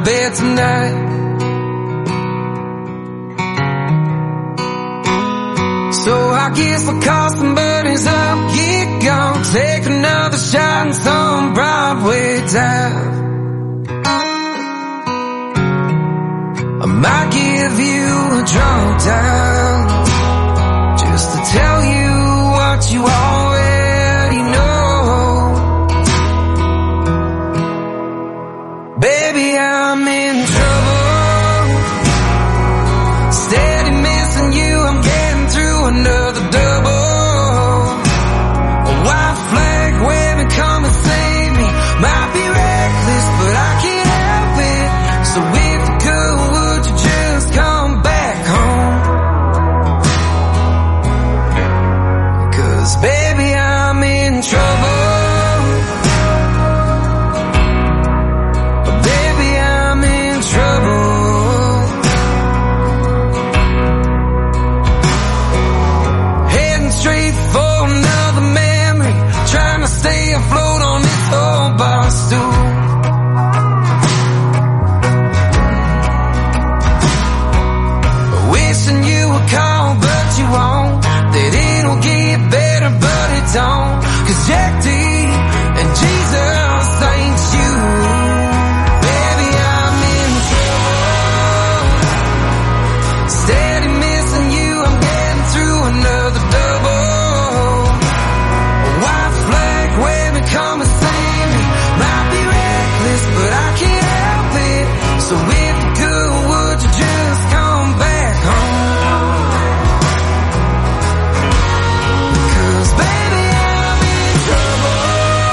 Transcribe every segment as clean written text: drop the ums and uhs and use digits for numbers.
my bed tonight. So I guess I'll call some buddies up, get gone, take another shot in some Broadway dive. I might give you a drunk dial just to tell you what you already know. Baby, I'm in trouble, steady missing you, I'm getting through another double. A white flag waving, come and save me. Might be reckless, but I can't help it. So if you could, would you just come back home? 'Cause baby, I'm in trouble. Baby, I'm in trouble. Heading straight for another memory, trying to stay afloat on this old bar stool. Wishing you would call, but you won't. That it'll get better, but it don't. 'Cause Jack D and Jesus ain't you. Baby, I'm in trouble, steady missing you, I'm getting through another double. A white flag waving, come and save me. Might be reckless, but I can't help it. So if you could, would you just come back home? 'Cause baby, I'm in trouble.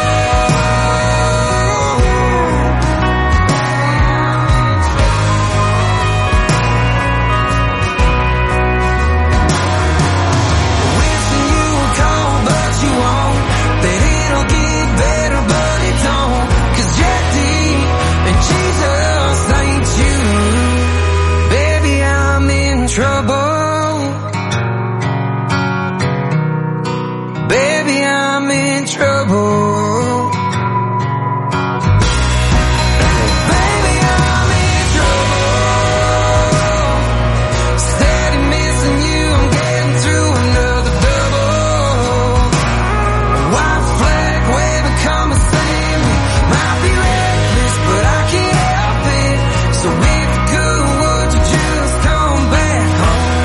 Wishing you would call, but you won't. That it'll get better, but it don't. 'Cause Jack D and Jesus ain't you. Baby, I'm in trouble. Baby, I'm in trouble. Baby, I'm in trouble, steady missing you, I'm getting through another double. A white flag waving, come and save me. Might be reckless, but I can't help it. So if you could, would you just come back home?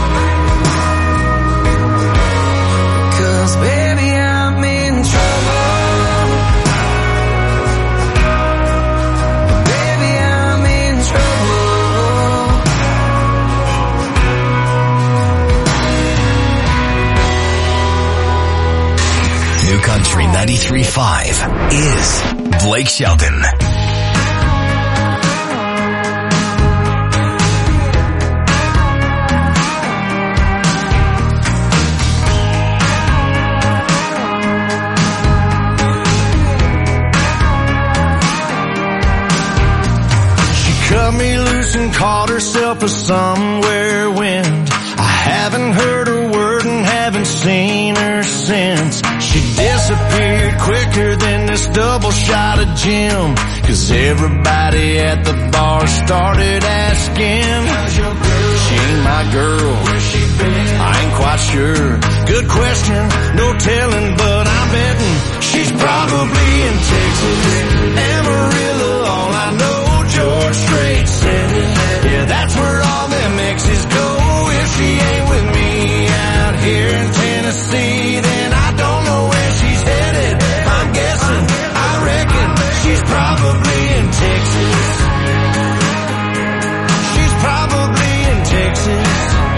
'Cause baby, I'm in trouble. Baby, I'm in trouble. New Country 93.5 is Blake Shelton. She cut me loose and called herself a somewhere wind. I haven't heard a word and haven't seen her since. She disappeared quicker than this double shot of gin. 'Cause everybody at the bar started asking, she ain't my girl, where's she been? I ain't quite sure. Good question, no telling, but I'm betting she's probably in Texas, Amarillo, all I know, George Strait said it. Yeah, that's where all them exes go. If she ain't with me out here in Tennessee, then I don't know where she's headed. I'm guessing, I reckon she's probably in Texas. She's probably in Texas.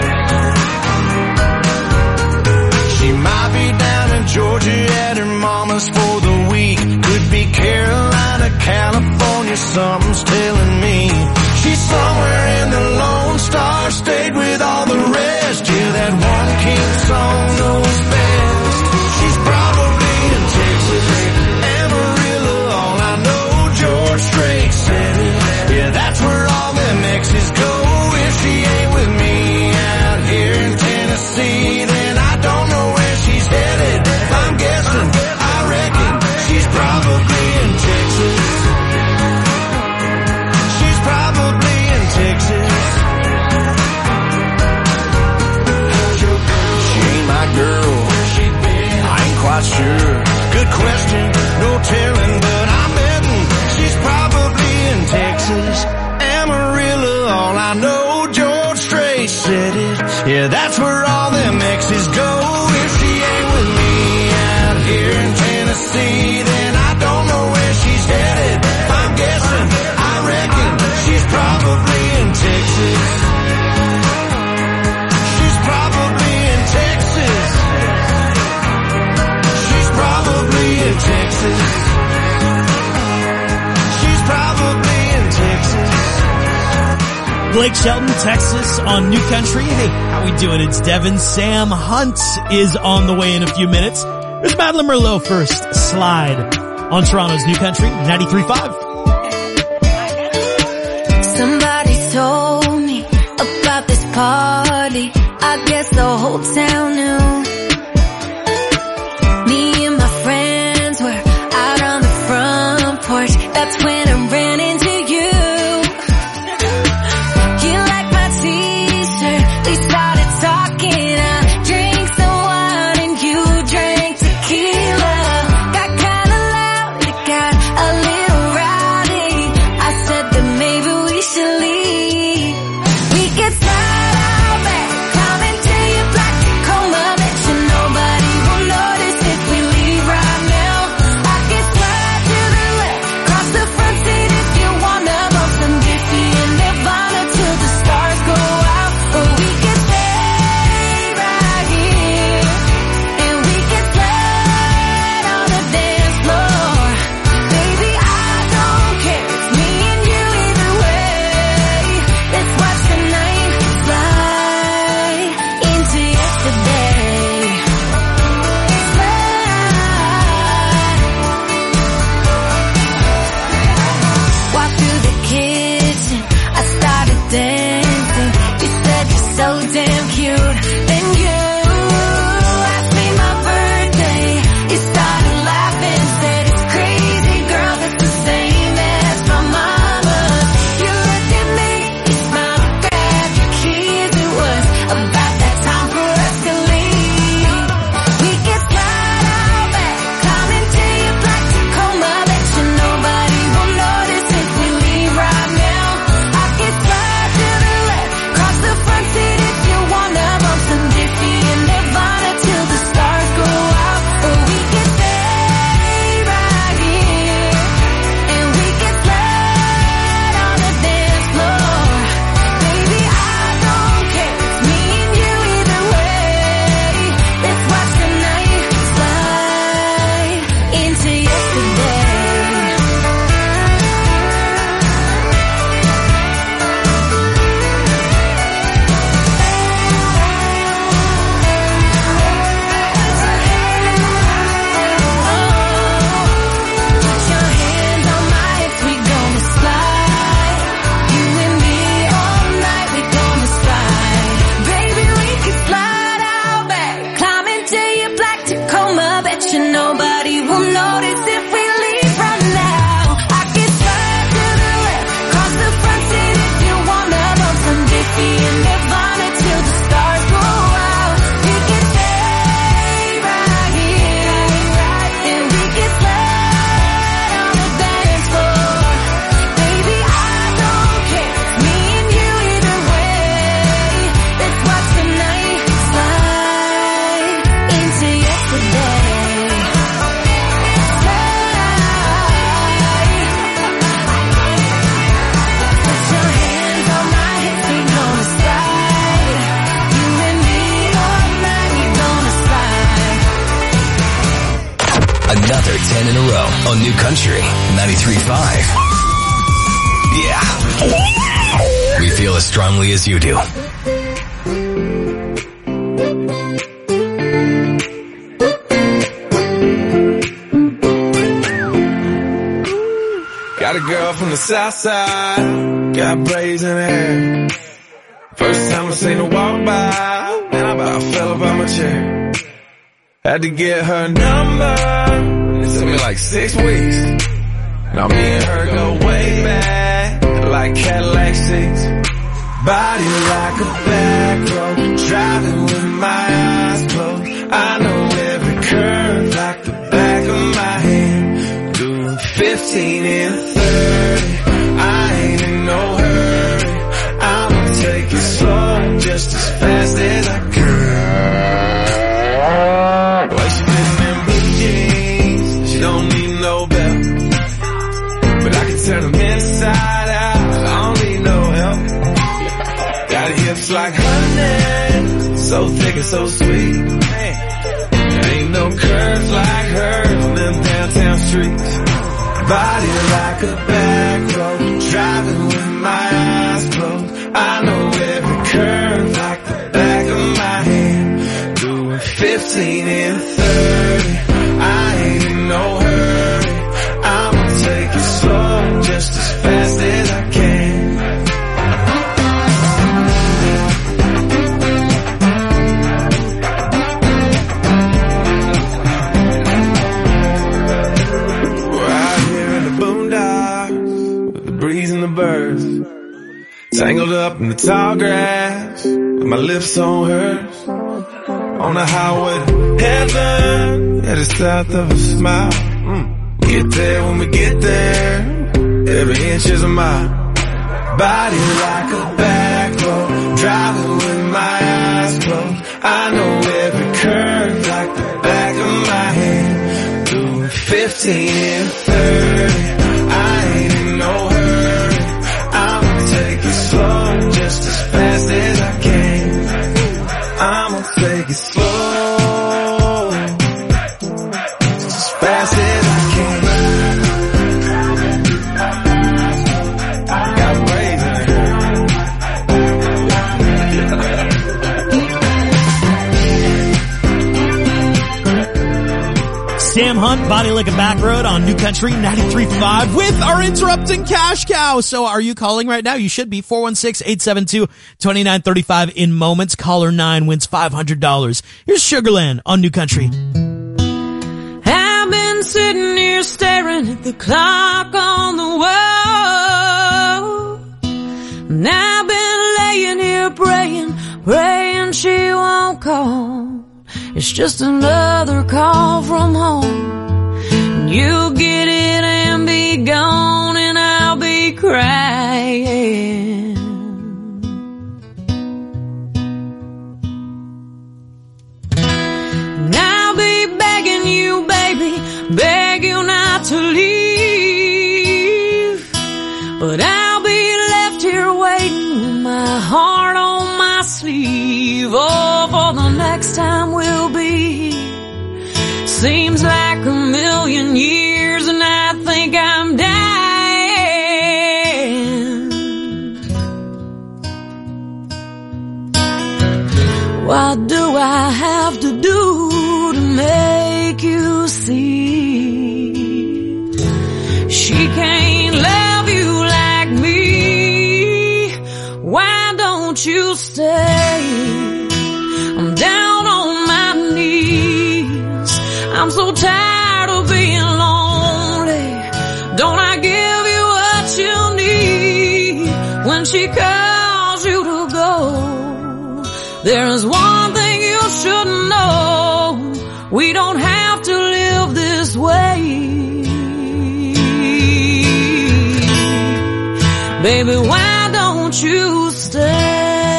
She might be down in Georgia at her mama's for the week. Could be Carolina, California, something's telling me. She's somewhere in the Lone Star State with all the rest. Yeah, that one king song knows best. She's probably in Texas, Amarillo, all I know, George Strait said it. Yeah, that's where all them exes go. If she ain't with me out here in Tennessee, then I don't know where she's headed. I'm guessing, I reckon she's probably in Texas. question, no telling, but I'm betting she's probably in Texas. Amarillo, all I know, George Strait said it. Yeah, that's where all them exes go. If she ain't with me out here in Tennessee, then I don't know where she's headed. I'm guessing, I reckon she's probably in Texas. She's probably in Texas. She's probably in Texas. She's probably in Texas. Blake Shelton, Texas on New Country. Hey, how we doing? It's Devin. Sam Hunt is on the way in a few minutes. There's Madeline Merlot first. Slide on Toronto's New Country, 93.5. Somebody told me about this party. I guess the whole town knew. Me and my friends were out on the front porch. That's when I ran into you. You liked my t-shirt. We started talking. I drank some wine and you drank tequila. Got kinda loud, it got a little rowdy. I said that maybe we should leave. We could slide out back, come into your black Tacoma. Bet you nobody will notice if we leave right now. I can slide to the left, cross the front seat if you wanna. Bump some Diffie and Nirvana till the stars go out. Or we could stay right here, and we could slide on the dance floor. Baby, I don't care, it's me and you either way. Let's watch the night slide into yesterday. Slide. Walk through the kitchen, I started dancing. You said you're so damn cute. Then you asked me my birthday. You started laughing, said it's crazy, girl, that's the same as my mama's. You looked at me, you smiled, grabbed your keys. It was about that time for us to leave. We could slide out back, come into your black Tacoma. Bet you nobody will notice if we leave right now. I could slide to the left, cross the front seat if you wanna. Bump some Diffie and Nirvana till the stars go out. Or we could stay right here, and we could slide on the dance floor. Baby, I don't care, it's me and you either way. Let's watch the night slide into yesterday. Put your hands on my hips, we gonna slide. You and me all night, we gonna slide. Baby, we can slide out back, climb into your black Tacoma. Bet you nobody will notice if we leave right now. I can slide to the left, cross the front seat if you wanna. Bump some Diffie and Nirvana till the stars go out. We can stay right here, and we can slide on the dance floor. Baby, I don't care, it's me and you either way. Let's watch the night slide into yesterday. Slide. Put your hands on my hips, we gonna slide. You and me all night, we gonna slide. Another 10 in a row on New Country 93.5. Yeah. We feel as strongly as you do. Got a girl from the south side, got braids in her hair. First time I seen her walk by, and I about fell up out my chair. Had to get her number, it took me like 6 weeks. Now me and her go way back, like Cadillac seats. Body like a back road, driving with my eyes closed. I know every curve like the back of my 15 and 30. I ain't in no hurry. I'ma take it slow, just as fast as I can. Well, she been in blue jeans, she don't need no belt, but I can turn them inside out, I don't need no help. Got hips like honey, so thick and so sweet. There ain't no curves like hers on them downtown streets. Body like a back road, driving with my eyes closed. I know every curve like the back of my hand. Doing 15 and 30. I ain't in no hurry. I'ma take it slow, just as fast as I can. Breeze and the birds, tangled up in the tall grass, with my lips on hers, on the highway to heaven, at the south of a smile. Get there when we get there, every inch is a mile. Body like a back road, driving with my eyes closed. I know every curve like the back of my hand. Doing 15 and 30, I ain't in no hurry. Take it slow, just as fast as I can. I'ma take it slow, just as fast as I can. Got waves in Sam Hunt, Body Like a Back Road on New Country 93.5 with our interrupting cash cow. So are you calling right now? You should be. 416-872-2935 in moments. Caller 9 wins $500. Here's Sugarland on New Country. I've been sitting here staring at the clock on the wall, and I've been laying here praying she won't call. It's just another call from home. You'll get it and be gone, and I'll be crying. And I'll be begging you, baby, beg you not to leave. But I'll be left here waiting with my heart on my sleeve. Oh, for the next time we'll be here. Seems like a million years, and I think I'm dying. What do I have to do to make you see? She can't love you like me. Why don't you stay? I'm down on my knees. I'm so tired of being lonely. Don't I give you what you need when she calls you to go? There's one thing you should know. We don't have to live this way. Baby, why don't you stay?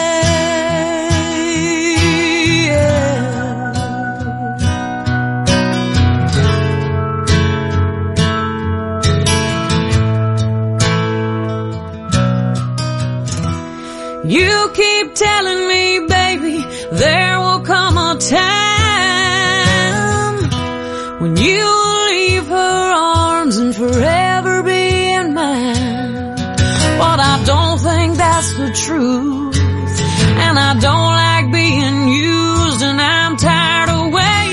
You keep telling me, baby, there will come a time when you'll leave her arms and forever be in mine. But I don't think that's the truth, and I don't like being used, and I'm tired of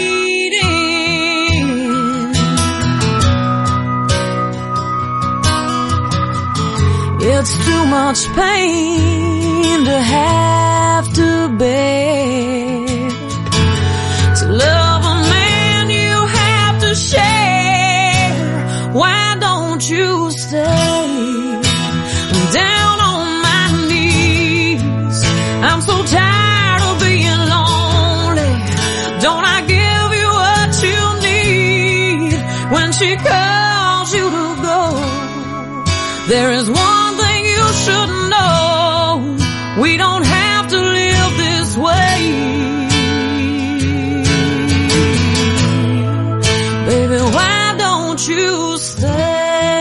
waiting. It's too much pain to have to bear. To love a man you have to share. Why don't you stay? I'm down on my knees. I'm so tired of being lonely. Don't I give you what you need when she calls you to go? There is one thing you should know. We don't have to live this way. Baby, why don't you stay?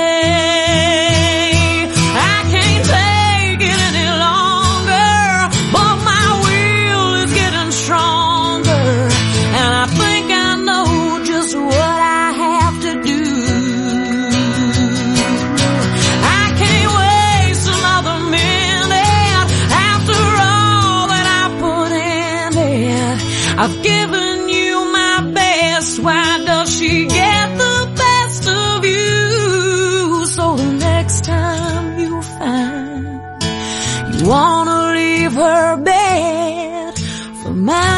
I've given you my best, why does she get the best of you? So the next time you find you wanna leave her bed for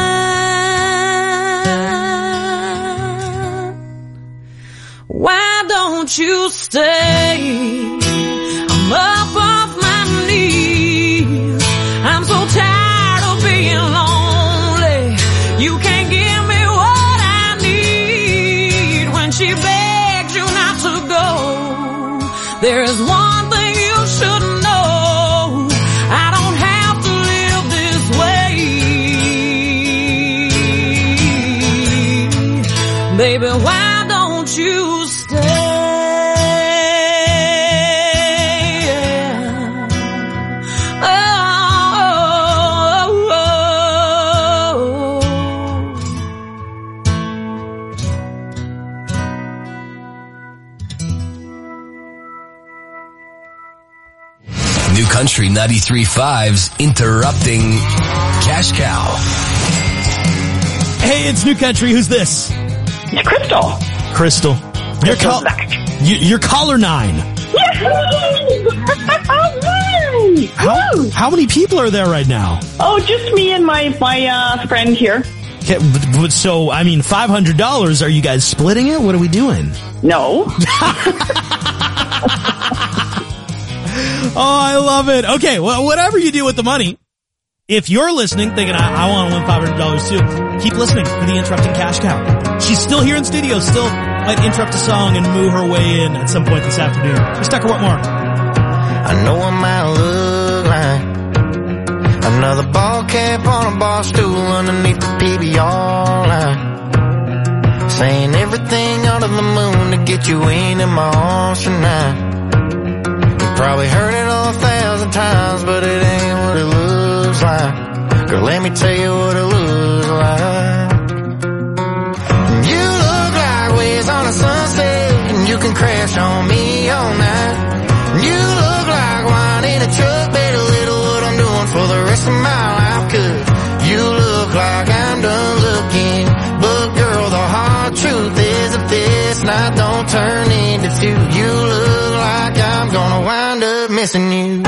mine, why don't you stay? I'm up off my knees, I'm so tired of being lonely. You can't give me what I need when she begs you not to go. There is one thing you should know. I don't have to live this way. Baby, why don't you stay? New Country 93.5's Interrupting Cash Cow. Hey, it's New Country. Who's this? It's Crystal. Crystal. You're caller 9. How many people are there right now? Oh, just me and my friend here. Okay, so, I mean, $500, are you guys splitting it? What are we doing? No. Oh, I love it. Okay, well, whatever you do with the money, if you're listening, thinking, I want to win $500 too, keep listening for the Interrupting Cash Cow. She's still here in studio, still might interrupt a song and move her way in at some point this afternoon. Just Tucker, what more? I know I might look like another ball cap on a bar stool underneath the PBR line, saying everything under the moon to get you into my arms tonight. Probably heard it 1,000 times, but it ain't what it looks like. Girl, let me tell you what it looks like. You look like waves on a sunset, and you can crash on me all night. You look like wine in a truck, better little what I'm doing for the rest of my life. 'Cause you look like I'm done looking, but girl, the hard truth is if this night don't turn into two, you look like I'm gonna wind up missing you.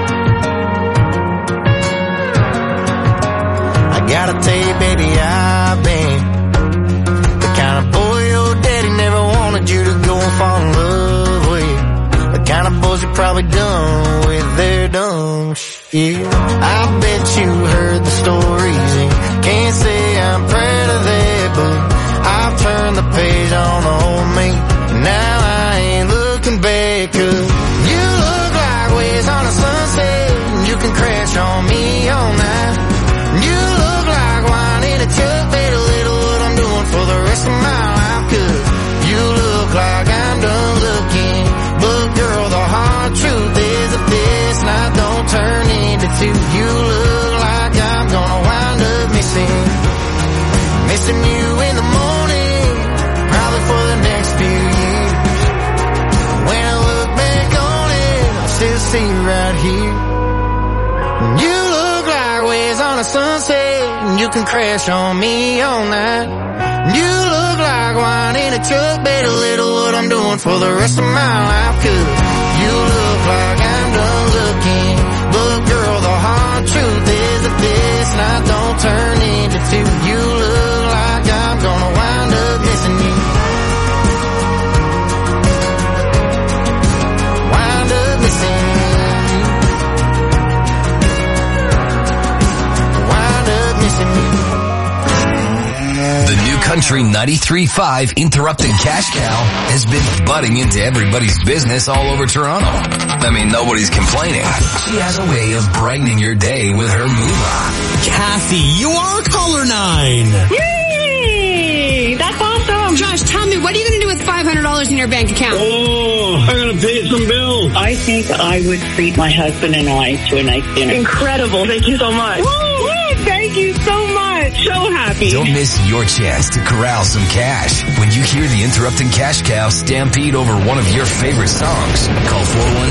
I gotta tell you, baby, I've been the kind of boy your daddy never wanted you to go and fall in love with. The kind of boys you're probably done with their dumb shit. I bet you heard the stories and can't say I'm proud of that, but I've turned the page on old me, and now I ain't looking back. 'Cause you look like waves on a sunset, and you can crash on me all night. You look like wine in a truck, better little what I'm doing for the rest of my life. 'Cause you look like I'm done looking, but girl, the hard truth is if this night don't turn into two, you look like I'm gonna wind up missing you in the morning, probably for the next few years. When I look back on it, I still see you right here. You look like waves on a sunset, and you can crash on me all night. You look like wine in a truck, better little what I'm doing for the rest of my life. 'Cause you look like I'm done looking, but girl, the hard truth is that this night don't turn into two, you look like I'm gonna wind up missing you. Wind up missing you. Wind up missing you. The New Country 93.5 Interrupting Cash Cow has been butting into everybody's business all over Toronto. I mean, nobody's complaining. She has a way of brightening your day with her moolah. Kathy, you are caller 9. Yay! That's awesome. Josh, tell me, what are you going to do with $500 in your bank account? Oh, I'm going to pay some bills. I think I would treat my husband and I to a nice dinner. Incredible. Thank you so much. Woo! Thank you so much. So happy. Don't miss your chance to corral some cash when you hear the Interrupting Cash Cow stampede over one of your favorite songs. Call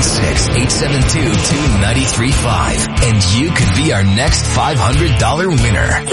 416-872-2935 and you could be our next $500 winner.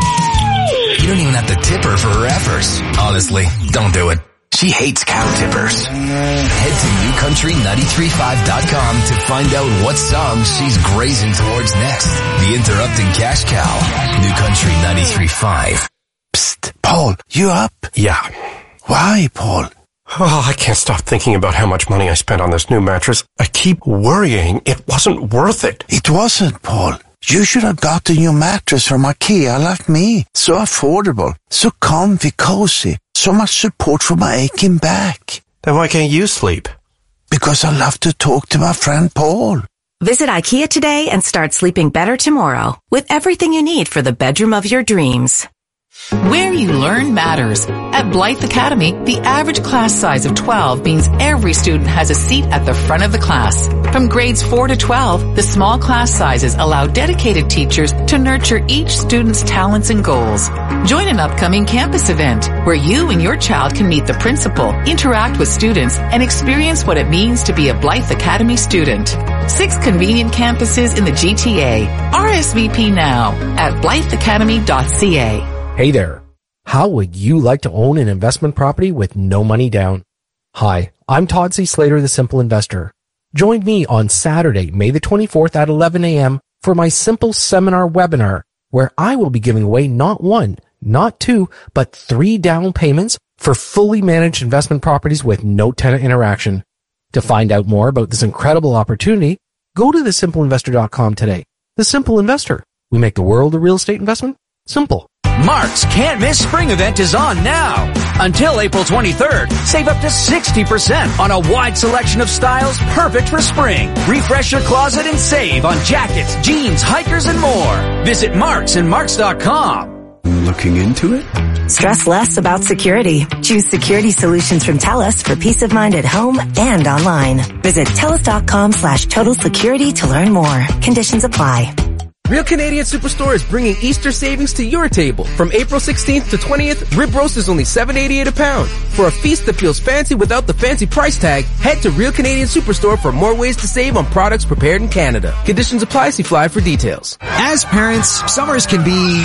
You don't even have to tip her for her efforts. Honestly, don't do it. She hates cow tippers. Head to newcountry935.com to find out what songs she's grazing towards next. The Interrupting Cash Cow. New Country 93.5. Psst, Paul, you up? Yeah. Why, Paul? Oh, I can't stop thinking about how much money I spent on this new mattress. I keep worrying it wasn't worth it. It wasn't, Paul. You should have got a new mattress from IKEA like me. So affordable, so comfy, cozy, so much support for my aching back. Then why can't you sleep? Because I love to talk to my friend Paul. Visit IKEA today and start sleeping better tomorrow with everything you need for the bedroom of your dreams. Where you learn matters. At Blythe Academy, the average class size of 12 means every student has a seat at the front of the class. From grades 4 to 12, the small class sizes allow dedicated teachers to nurture each student's talents and goals. Join an upcoming campus event where you and your child can meet the principal, interact with students, and experience what it means to be a Blythe Academy student. 6 convenient campuses in the GTA. RSVP now at blytheacademy.ca. Hey there. How would you like to own an investment property with no money down? Hi, I'm Todd C. Slater, the Simple Investor. Join me on Saturday, May the 24th at 11 a.m. for my Simple Seminar webinar, where I will be giving away not 1, not 2, but 3 down payments for fully managed investment properties with no tenant interaction. To find out more about this incredible opportunity, go to thesimpleinvestor.com today. The Simple Investor. We make the world of real estate investment simple. Mark's Can't Miss Spring event is on now. Until April 23rd, save up to 60% on a wide selection of styles perfect for spring. Refresh your closet and save on jackets, jeans, hikers, and more. Visit Marks and Marks.com. Looking into it? Stress less about security. Choose security solutions from TELUS for peace of mind at home and online. Visit TELUS.com/total security to learn more. Conditions apply. Real Canadian Superstore is bringing Easter savings to your table. From April 16th to 20th, rib roast is only $7.88 a pound. For a feast that feels fancy without the fancy price tag, head to Real Canadian Superstore for more ways to save on products prepared in Canada. Conditions apply. See Fly for details. As parents, summers can be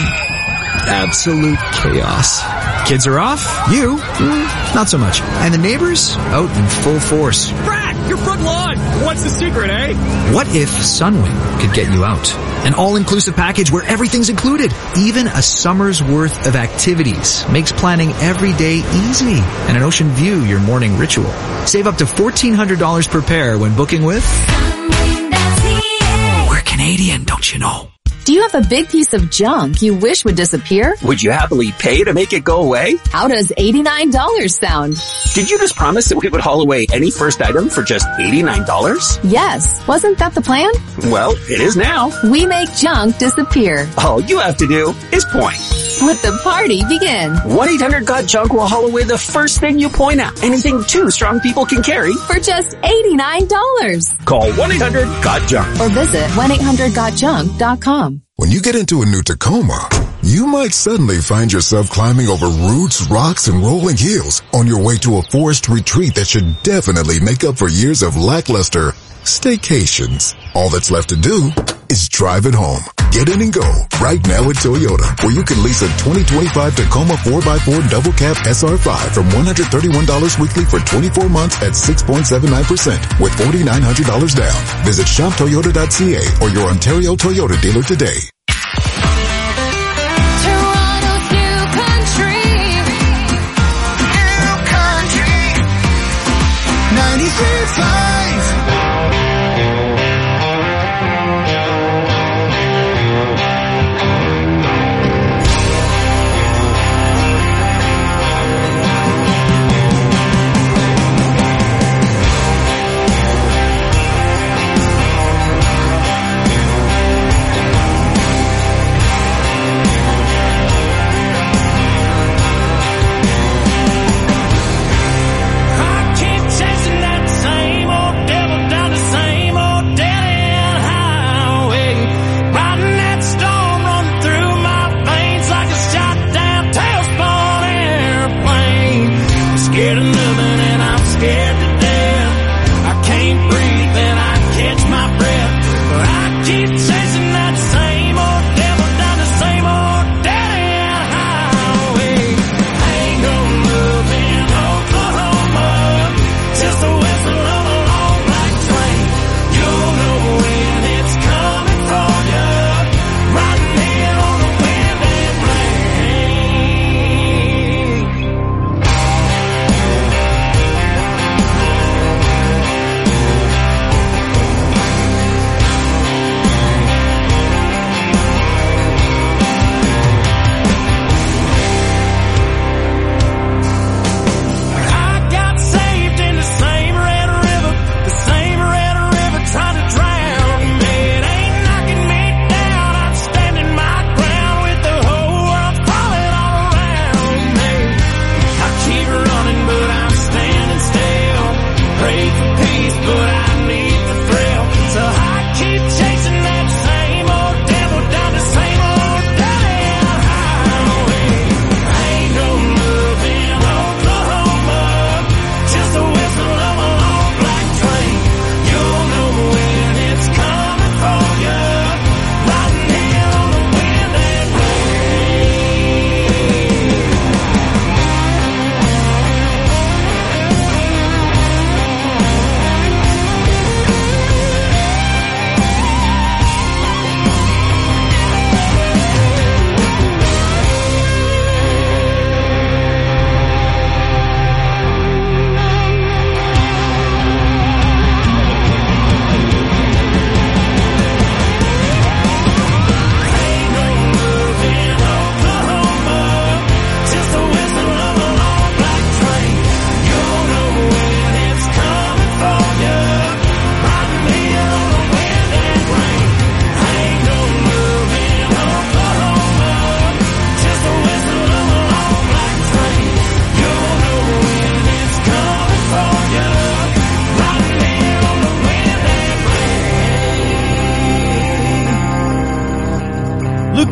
absolute chaos. Kids are off. You, not so much. And the neighbors, out in full force. Brad, your front lawn! What's the secret, eh? What if Sunwing could get you out? An all-inclusive package where everything's included. Even a summer's worth of activities makes planning every day easy. And an ocean view your morning ritual. Save up to $1,400 per pair when booking with... We're Canadian, don't you know? Do you have a big piece of junk you wish would disappear? Would you happily pay to make it go away? How does $89 sound? Did you just promise that we would haul away any first item for just $89? Yes. Wasn't that the plan? Well, it is now. We make junk disappear. All you have to do is point. Let the party begin. 1-800-GOT-JUNK will haul away the first thing you point at. Anything 2 strong people can carry. For just $89. Call 1-800-GOT-JUNK. Or visit 1-800-GOTJUNK.com. When you get into a new Tacoma, you might suddenly find yourself climbing over roots, rocks, and rolling hills on your way to a forest retreat that should definitely make up for years of lackluster staycations. All that's left to do is drive it home. Get in and go right now at Toyota, where you can lease a 2025 Tacoma 4x4 double cab SR5 from $131 weekly for 24 months at 6.79% with $4,900 down. Visit shoptoyota.ca or your Ontario Toyota dealer today. Toronto's New Country. New Country. 93.5.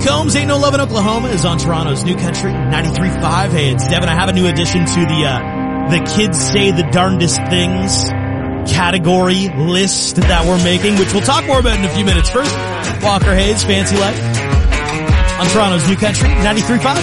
Combs, Ain't No Love in Oklahoma is on Toronto's New Country 93.5. Hey, it's Devin. I have a new addition to the Kids Say the Darndest Things category list that we're making, which we'll talk more about in a few minutes. First, Walker Hayes, Fancy Life on Toronto's New Country 93.5.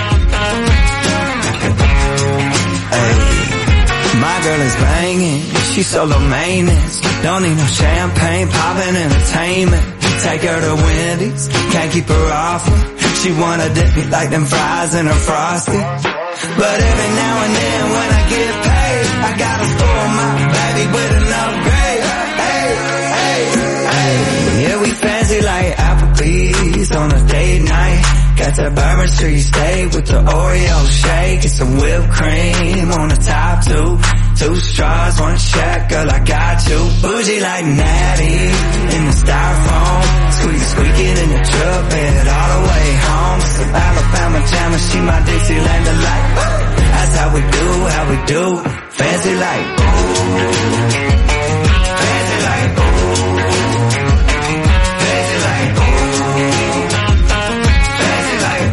Hey, my girl is banging. She's solo maintenance. Don't need no champagne, poppin' entertainment. Take her to Wendy's, can't keep her off me. She wanna dip me like them fries in her Frosty. But every now and then when I get paid, I gotta spoil my baby with an upgrade. Hey, hey, hey. Yeah, we fancy like Applebee's on a date night. Got that Bourbon Street steak with the Oreo shake and some whipped cream on the top two. 2 straws, 1 check, girl, I got you. Bougie like Natty in the styrofoam. Squeaking in the truck bed all the way home. Some Alabama Jammer, she my Dixieland delight. That's how we do, fancy like fancy like fancy like fancy like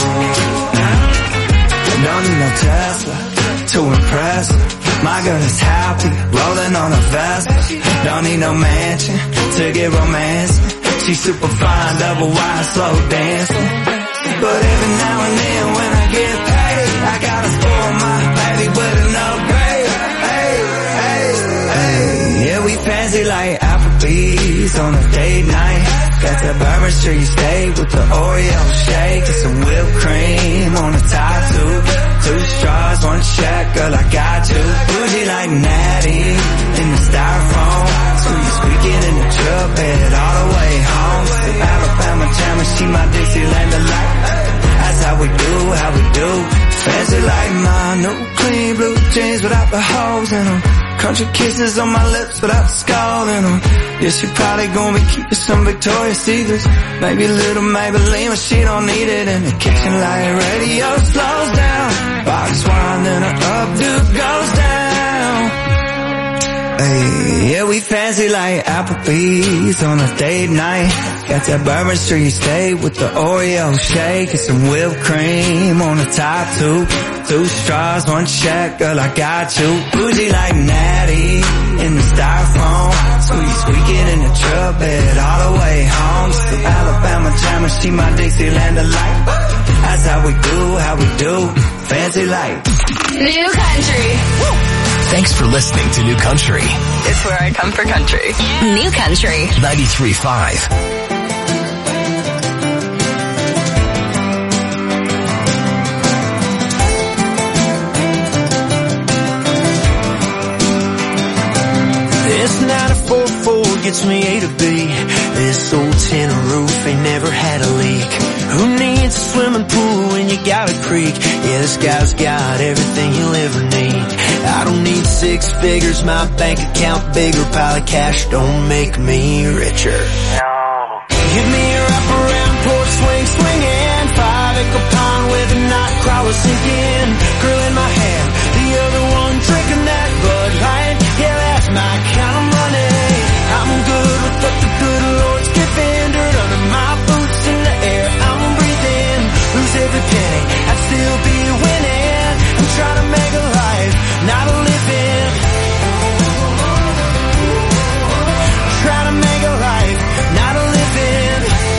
don't need no Tesla to impress her. My girl is happy, rolling on a Vespa. Don't need no mansion to get romance. She's super fine, double wide, slow dancing. But every now and then when I get paid, I gotta spoil my baby with an upgrade. Hey, hey, hey. Yeah, we fancy like Applebee's on a date night. Got that Bourbon Street steak with the Oreo shake and some whipped cream on the top two. 2 straws, 1 check, girl, I got you. Bougie like Natty in the styrofoam. Squeaking in the truck bed all the way home. Some Alabama Jammer, she my Dixieland delight. That's how we do, fancy like my new clean blue jeans without the holes in them. Country kisses on my lips without the skull in them. Yeah, she probably gonna be keeping some Victoria's Secrets. Maybe a little Maybelline, but she don't need it. In the kitchen light radio slows down. Box wine, then her updo goes down. Hey, yeah, we fancy like Applebee's on a date night. Got that Bourbon Street steak with the Oreo shake and some whipped cream on the top two. 2 straws, 1 check, girl, I got you. Bougie like Natty in the styrofoam. Squeaking in the truck bed all the way home. Some Alabama Jammer, she my Dixieland delight. That's how we do, fancy like New Country. Woo! Thanks for listening to New Country. It's where I come for country. New Country 93.5. This 944 gets me A to B. This old tin roof ain't never had a leak. Who needs a swimming pool when you got a creek? Yeah, this guy's got everything you'll ever need. I don't need 6 figures, my bank account bigger. Pile of cash don't make me richer. No. Give me a wraparound porch swing, swinging. 5-acre pond with a night crawler sinking. Girl in my hand, the other one drinking that Bud Light. Yeah, that's my kind of money. I'm good with what the good Lord's giving. Dirt under my boots in the air, I'm breathing. Lose every penny, I'd still be winning. I'm trying to make a life, not a living. Trying to make a life, not a living.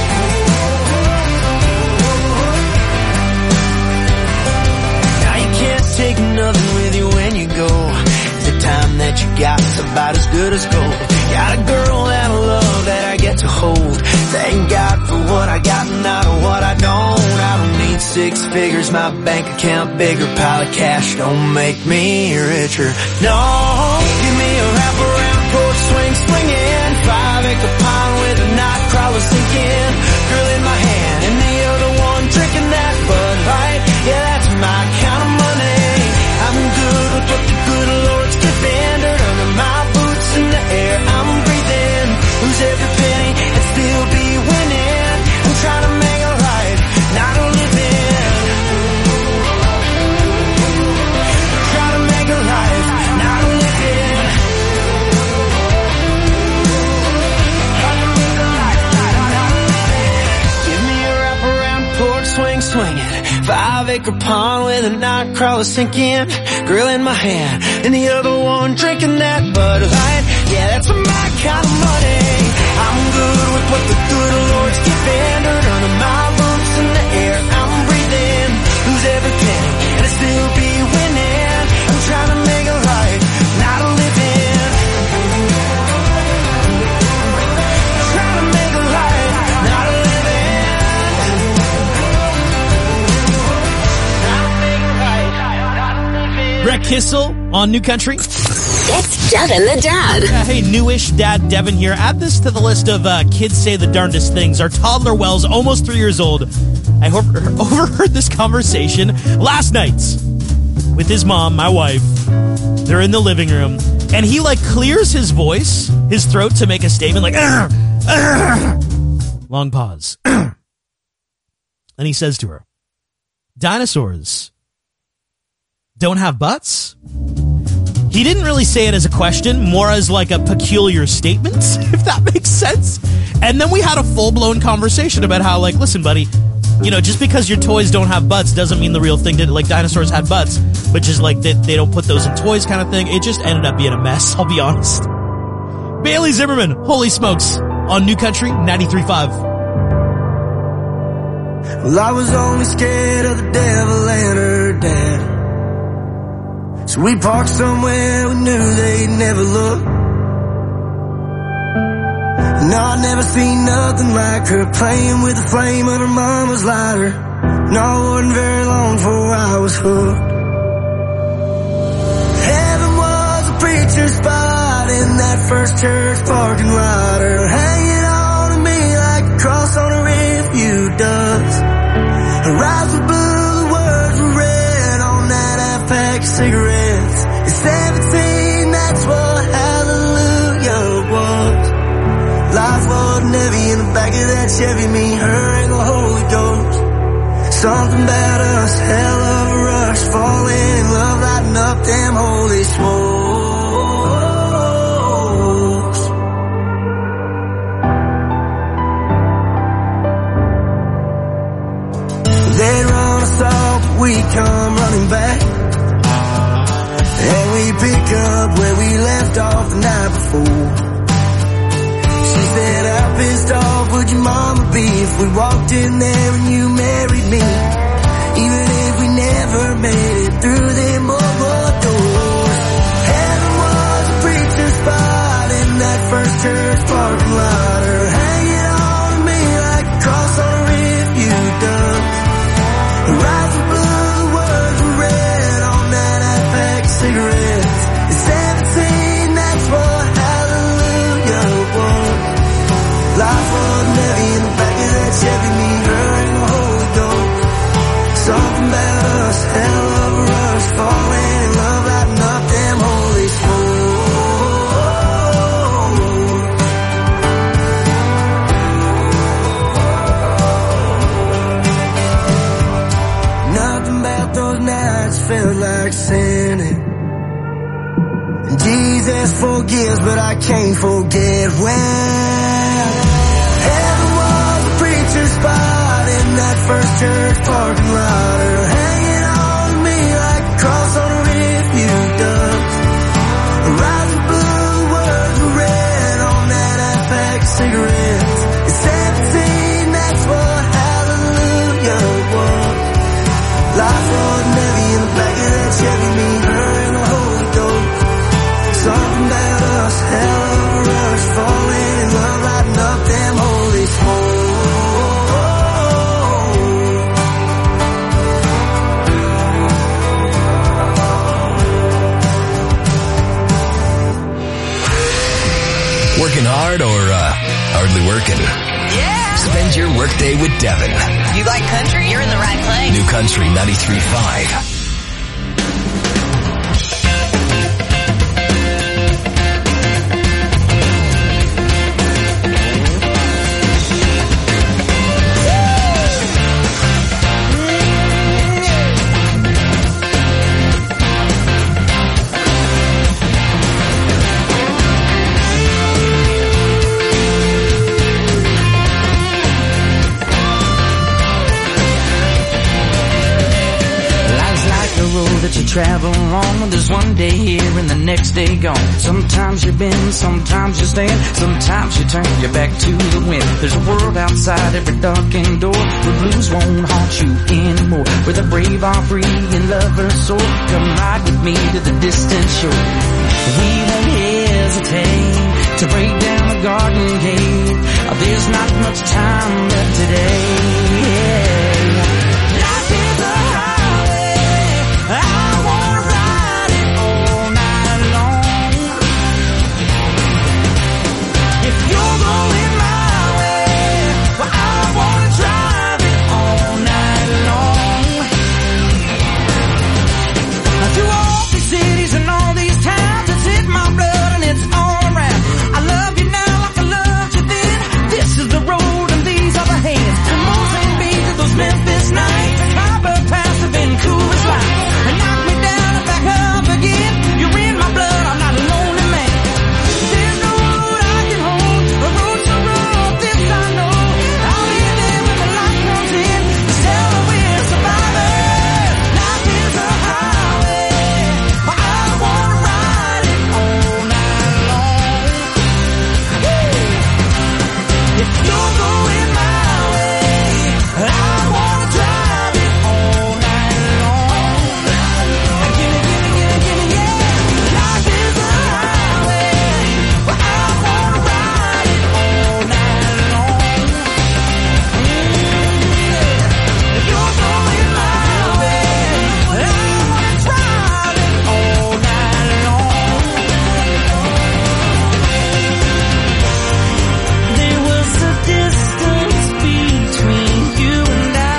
Now you can't take nothing with you when you go. The time that you got's about as good as gold. Got a girl that I love that I get to hold. Thank God for what I got and not what I don't. I don't need 6 figures, my bank account bigger. Pile of cash don't make me richer. No, give me a wraparound porch swing, swinging. 5-acre pond with a night crawler sinking. Girl in my hand and the other one drinking that Bud Light. Yeah, that's my kind of money. I'm good with what the good Lord's giving. Dirt under my boots in the air, I'm breathing. Lose every penny and still be winning. I'm trying to make a life, not a living. Try to make a life, not a living. Give me Baker Pond with a night crawler sinking, grill in my hand, and the other one drinking that Bud Light. Yeah, that's my kind of money. I'm good with what the good Lord's given. Earning my roots in the air I'm breathing. Lose everything and I still be winning. I'm trying to make a life, not a living. Trying to make a life, not a living. Brett Kissel on New Country. It's Devin the Dad. Yeah, hey, newish dad Devin here. Add this to the list of kids say the darndest things. Our toddler Wells, almost 3 years old. I overheard this conversation last night with his mom, my wife. They're in the living room, and he clears his voice, his throat, to make a statement like, "Arr, arr." Long pause. And he says to her, "Dinosaurs don't have butts?" He didn't really say it as a question, more as a peculiar statement, if that makes sense. And then we had a full-blown conversation about how, listen, buddy, just because your toys don't have butts doesn't mean the real thing did. Dinosaurs had butts, but just they don't put those in toys kind of thing. It just ended up being a mess, I'll be honest. Bailey Zimmerman, Holy Smokes, on New Country 93.5. Well, I was only scared of the devil and her dad. So we parked somewhere we knew they'd never look. No, I'd never seen nothing like her, playing with the flame of her mama's lighter. No, it wasn't very long before I was hooked. Heaven was a preacher's spot in that first church parking lot. Her hanging on to me like a cross on a rearview does. Her eyes were blue, the words were red on that half-pack of cigarettes. At 17, that's what hallelujah was. Life wasn't heavy in the back of that Chevy, me, her, and the Holy Ghost. Something about us, hell of a rush, falling in love, lighting up them holy smokes. They'd run us off, but we come running back. And we pick up where we left off the night before. She said, how pissed off would your mama be if we walked in there and you married me? Even if we never made it through them old doors. Heaven was a preacher's spot in that first church parking lot. Her hanging on to me like a cross on a rearview does. Her eyes were blue, the words were red on that half-pack of cigarettes. At 17, that's what hallelujah was. Life wasn't heavy in the back of that Chevy, me, her, and the Holy Ghost. Something about us, hell of a rush, falling in love, lighting up them holy smokes. Nothing about those nights felt like sinning. And Jesus forgives, but I can't forget when. Heaven was a preacher's spot in that first church parking lot. Her hanging on to me like a cross on a rearview does. Her eyes were blue, words were red on that half-pack of cigarettes. At 17, that's what hallelujah was. Life wasn't heavy in the back of that Chevy, me, her, and the Holy Ghost. Something about us, hell of a rush, falling in love, lighting up them holy smokes. Working hard or hardly working? Yeah. Spend your workday with Devin. You like country? You're in the right place. New Country 93.5. travel on. There's one day here and the next day gone. Sometimes you bend, sometimes you stand, sometimes you turn your back to the wind. There's a world outside every darkened door where blues won't haunt you anymore, where the brave are free and lovers soar. Come ride with me to the distant shore. We won't hesitate to break down the garden gate. There's not much time left today. Life is a highway, I wanna ride it all night long. If you're going my way, well, I wanna drive it all night long. Now through all these cities and all these towns, it's in my blood and it's all around. I love you now like I loved you then. This is the road and these are the hands. From Mozambique to those Memphis nights, Copper Pass to Vancouver's light. And knock me down and back up again. You're in my blood, I'm not a lonely man. There's no road I can hold, a road so rough, this I know. I'll be there when the light comes in, to tell her we're survivors. Life is a highway, but I wanna ride it all night long. If you're going my way, I wanna drive it all night long. Gimme, gimme, gimme, gimme, yeah. Life is a highway, but I wanna ride it all night long. If you're going my way, I wanna drive it all night long. There was a distance between you and I.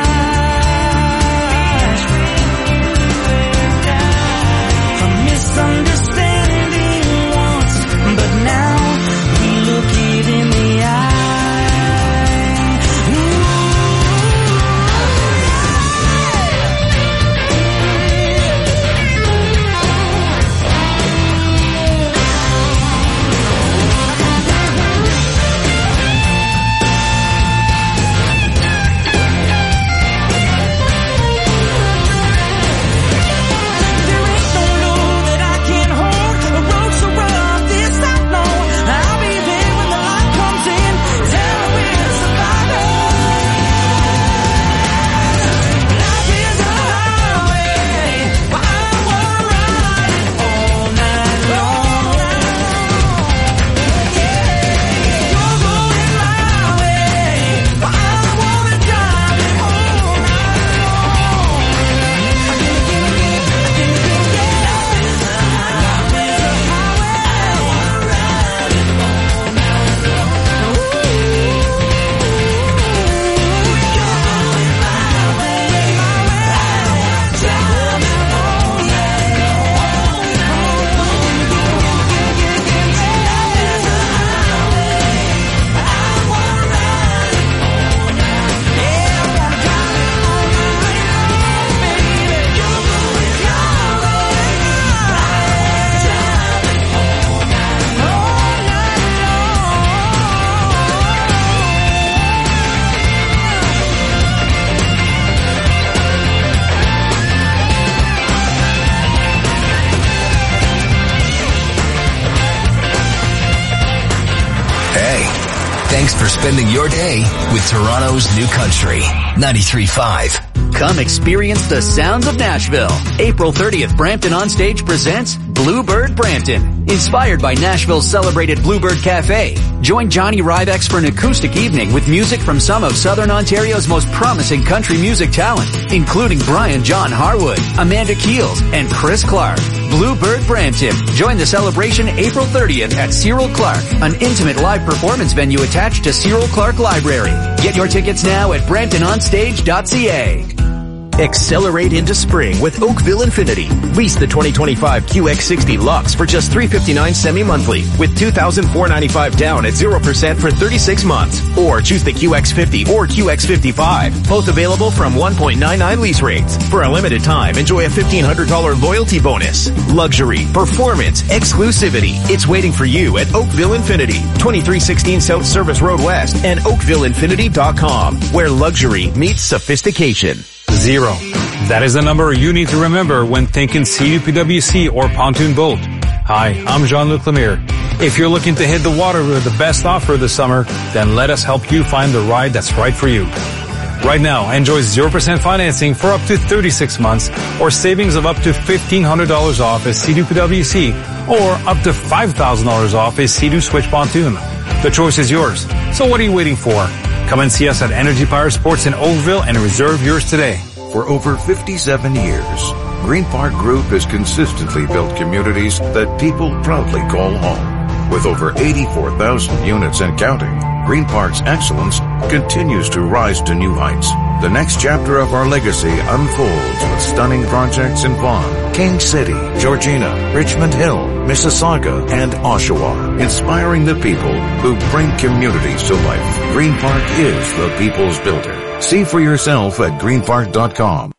A misunderstanding once, but now we look it in the eye. There ain't no load that I can't hold, a road so rough, this I know. I'll be there when the light comes in, tell her we're survivors. Life is a highway, but I wanna ride it all night long. You're going my way, but I wanna drive it all night long. Hey, thanks for spending your day with Toronto's New Country 93.5. Come experience the sounds of Nashville. April 30th, Brampton On Stage presents Bluebird Brampton. Inspired by Nashville's celebrated Bluebird Cafe. Join Johnny Rybex for an acoustic evening with music from some of Southern Ontario's most promising country music talent, including Brian John Harwood, Amanda Keels, and Chris Clark. Bluebird Brampton. Join the celebration April 30th at Cyril Clark, an intimate live performance venue attached to Cyril Clark Library. Get your tickets now at bramptononstage.ca. Accelerate into spring with Oakville Infinity. Lease the 2025 QX60 Lux for just $359 semi-monthly with $2,495 down at 0% for 36 months. Or choose the QX50 or QX55, both available from 1.99 lease rates. For a limited time, enjoy a $1,500 loyalty bonus. Luxury, performance, exclusivity. It's waiting for you at Oakville Infinity, 2316 South Service Road West and oakvilleinfinity.com, where luxury meets sophistication. Zero. That is the number you need to remember when thinking Sea-Doo-PWC or pontoon boat. Hi, I'm Jean-Luc Lemire. If you're looking to hit the water with the best offer this summer, then let us help you find the ride that's right for you. Right now, enjoy 0% financing for up to 36 months or savings of up to $1,500 off a Sea-Doo-PWC or up to $5,000 off a Sea-Doo Switch pontoon. The choice is yours. So what are you waiting for? Come and see us at Energy Power Sports in Oakville and reserve yours today. For over 57 years, Green Park Group has consistently built communities that people proudly call home. With over 84,000 units and counting, Green Park's excellence continues to rise to new heights. The next chapter of our legacy unfolds with stunning projects in Vaughan, King City, Georgina, Richmond Hill, Mississauga, and Oshawa, inspiring the people who bring communities to life. Green Park is the people's builder. See for yourself at greenpark.com.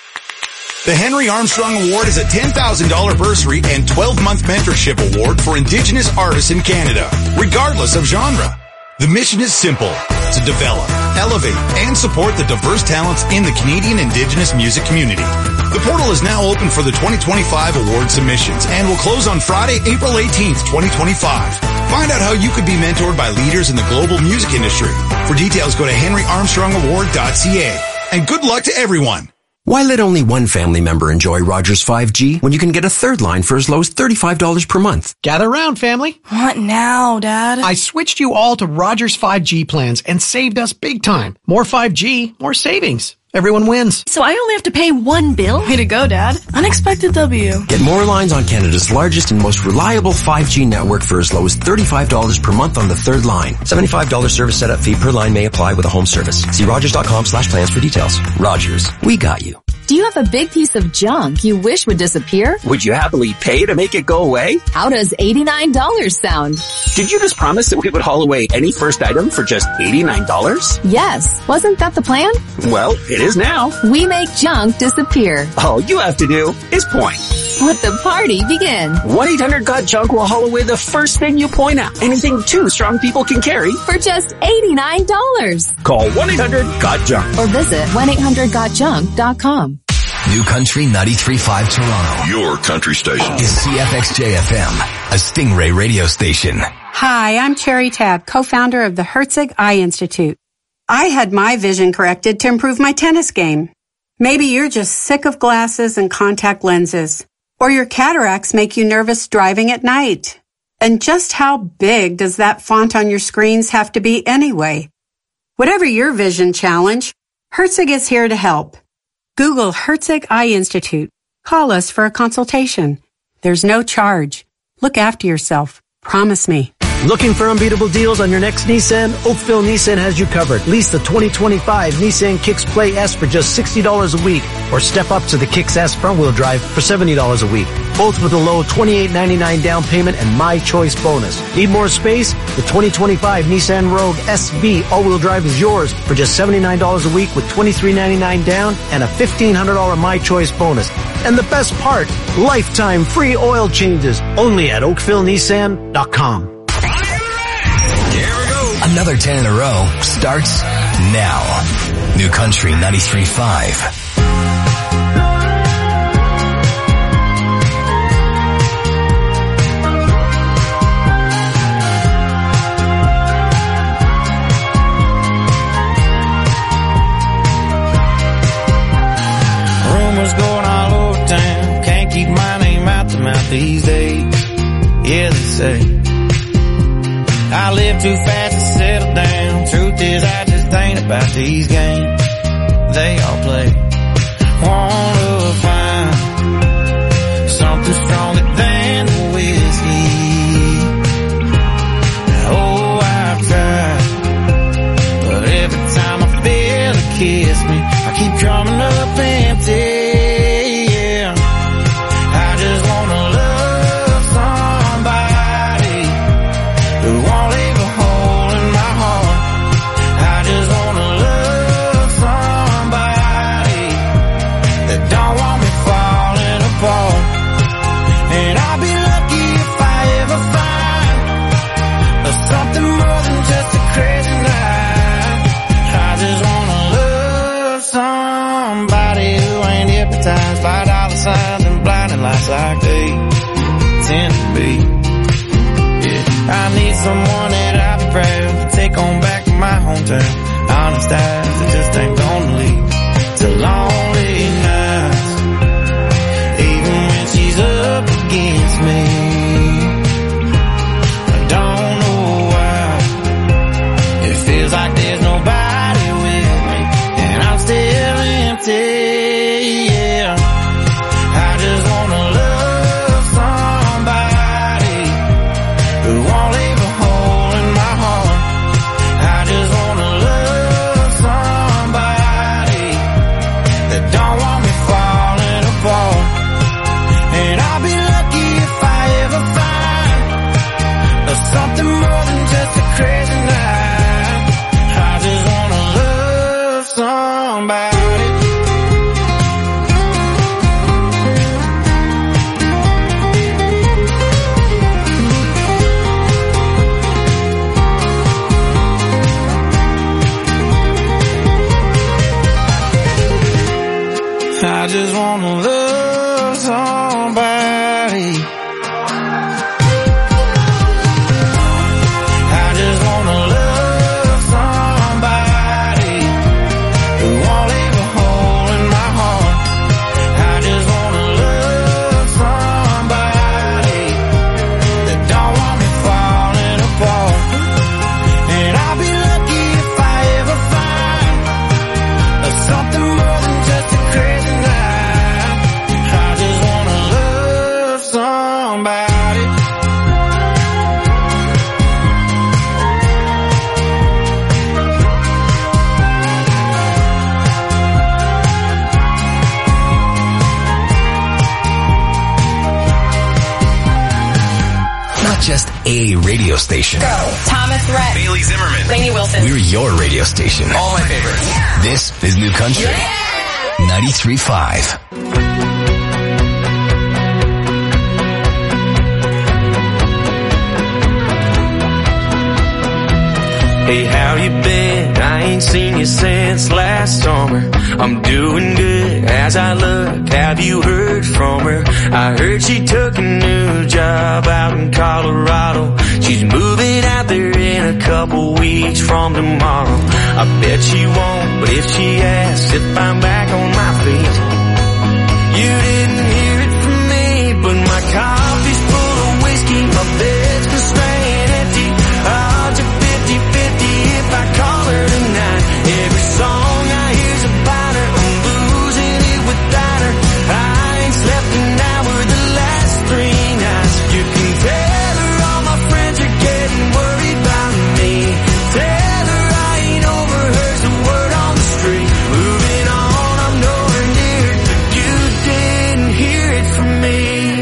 The Henry Armstrong Award is a $10,000 bursary and 12-month mentorship award for Indigenous artists in Canada, regardless of genre. The mission is simple: to develop, elevate, and support the diverse talents in the Canadian Indigenous music community. The portal is now open for the 2025 award submissions and will close on Friday, April 18th, 2025. Find out how you could be mentored by leaders in the global music industry. For details, go to henryarmstrongaward.ca. And good luck to everyone. Why let only one family member enjoy Rogers 5G when you can get a third line for as low as $35 per month? Gather round, family. What now, Dad? I switched you all to Rogers 5G plans and saved us big time. More 5G, more savings. Everyone wins. So I only have to pay one bill? Way to go, Dad. Unexpected W. Get more lines on Canada's largest and most reliable 5G network for as low as $35 per month on the third line. $75 service setup fee per line may apply with a home service. See Rogers.com/plans for details. Rogers, we got you. Do you have a big piece of junk you wish would disappear? Would you happily pay to make it go away? How does $89 sound? Did you just promise that we would haul away any first item for just $89? Yes. Wasn't that the plan? Well, it is now. We make junk disappear. All you have to do is point. Let the party begin. 1-800-GOT-JUNK will haul away the first thing you point at. Anything two strong people can carry. For just $89. Call 1-800-GOT-JUNK. Or visit 1-800-GOTJUNK.com. New Country 93.5 Toronto. Your country station. Is CFXJ-FM, a Stingray radio station. Hi, I'm Cherry Tabb, co-founder of the Herzig Eye Institute. I had my vision corrected to improve my tennis game. Maybe you're just sick of glasses and contact lenses. Or your cataracts make you nervous driving at night. And just how big does that font on your screens have to be anyway? Whatever your vision challenge, Herzig is here to help. Google Herzig Eye Institute. Call us for a consultation. There's no charge. Look after yourself. Promise me. Looking for unbeatable deals on your next Nissan? Oakville Nissan has you covered. Lease the 2025 Nissan Kicks Play S for just $60 a week, or step up to the Kicks S front-wheel drive for $70 a week. Both with a low $28.99 down payment and My Choice bonus. Need more space? The 2025 Nissan Rogue SV all-wheel drive is yours for just $79 a week with $23.99 down and a $1,500 My Choice bonus. And the best part, lifetime free oil changes only at OakvilleNissan.com. Another 10 in a row starts now. New Country 93.5. Rumors going all over town. Can't keep my name out the mouth these days. Yeah, they say I live too fast to settle down. Truth is, I just ain't about these games they all play. Want to find something stronger than the whiskey. Oh, I've tried, but every time I feel it kiss me, I keep coming up empty. Yeah, I just wanna love somebody who won't leave a hole in my heart. I just wanna love somebody that like they tend to be. Yeah, I need someone that I be proud to take on back to my hometown. Honest eyes that just ain't gonna leave to lonely nights, even when she's up against me. I don't know why it feels like there's nobody with me, and I'm still empty. Yeah, I just wanna love somebody who won't leave a hole in my heart. I just wanna love somebody that don't want me falling apart. And I'll be lucky if I ever find something more than just a crazy night. I just wanna love somebody. I just wanna love somebody. I just wanna love somebody who won't leave a hole in my heart. I just wanna love somebody that don't want me falling apart. And I'll be lucky if I ever find something more than just a crazy night. I just wanna love somebody. Not just a radio station. Thomas Rhett. Bailey Zimmerman. Lainey Wilson. We're your radio station. All my favorites. Yeah. This is New Country. 93.5. Hey, how you been? I ain't seen you since last summer. I'm doing good as I look. Have you heard from her? I heard she took a new job out in Colorado. She's moving out there in a couple weeks from tomorrow. I bet she won't, but if she asks if I'm back on my feet, you didn't hear it from me, but my coffee's full of whiskey, my bed's been staying empty. I'll do 50-50 if I call her tonight. Every song I hear's about her, I'm losing it without her. I ain't slept an hour the last 3 nights. You can tell her all my friends are getting worried about me. Tell her I ain't overheard the word on the street. Moving on, I'm nowhere near it, but you didn't hear it from me.